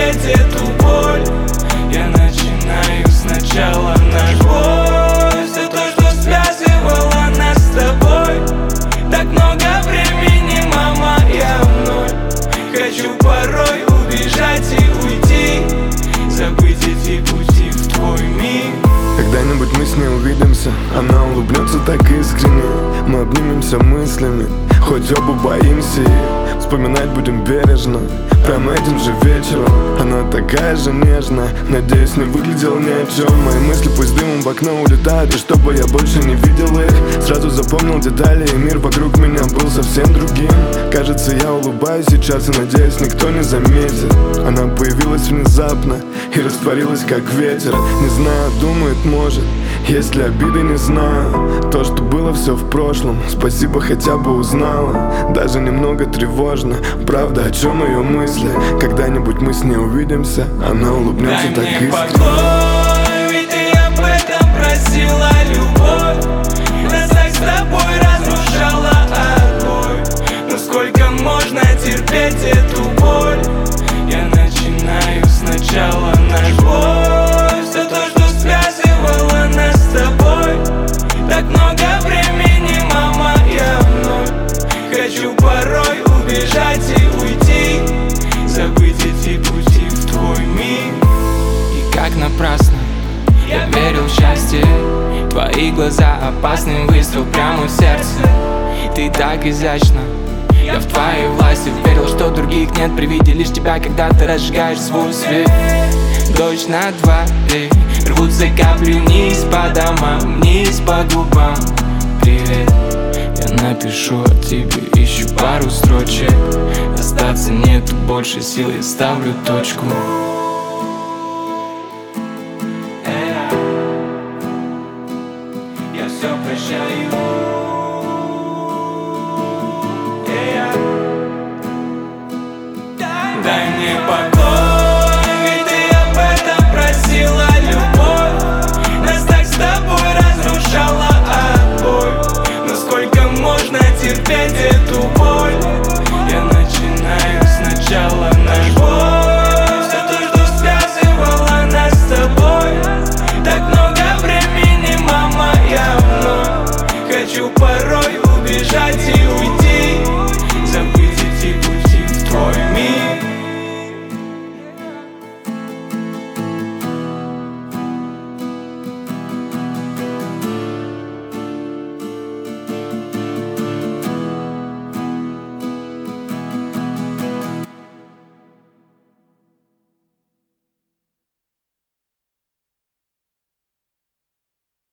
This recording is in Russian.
терпеть эту боль. Я начинаю сначала. Наш бой, все то, что связывало нас с тобой. Так много времени, мама, я вновь хочу порой убежать и уйти, забыть эти пути в твой мир. Когда-нибудь мы с ней увидимся, она улыбнется так искренне. Мы обнимемся мыслями, хоть оба боимся ее. Вспоминать будем бережно, прямо этим же вечером. Она такая же нежная, надеюсь, не выглядела ни о чем. Мои мысли пусть дымом в окно улетают, и чтобы я больше не видел их. Сразу запомнил детали, и мир вокруг меня был совсем другим. Кажется, я улыбаюсь сейчас, и надеюсь, никто не заметит. Она появилась внезапно и растворилась как ветер. Не знаю, думает, может, есть ли обиды, не знаю. То, что было, все в прошлом, спасибо, хотя бы узнала. Даже немного тревожно, правда, о чем ее мысли. Когда-нибудь мы с ней увидимся, она улыбнется так искренне. Покой, ведь ты об этом просила, любовь. Нас так с тобой разрушала огонь. Но сколько можно терпеть эту боль? Я начинаю сначала. Наш бой, все то, что связывало нас с тобой. Так много времени, мама, я вновь хочу порой убежать и уйти, забыть эти пути в твой мир. И как напрасно я верил в счастье. Твои глаза опасный выстрел прямо в сердце. Ты так изящна, я в твоей власти. Верил, что других нет при виде лишь тебя, когда ты разжигаешь свой свет. Дождь на дворе, рвутся капли вниз по домам, вниз по губам. Привет, я напишу о тебе, ищу пару строчек. Остаться нету больше сил, я ставлю точку. Я все прощаю. Дай мне покой.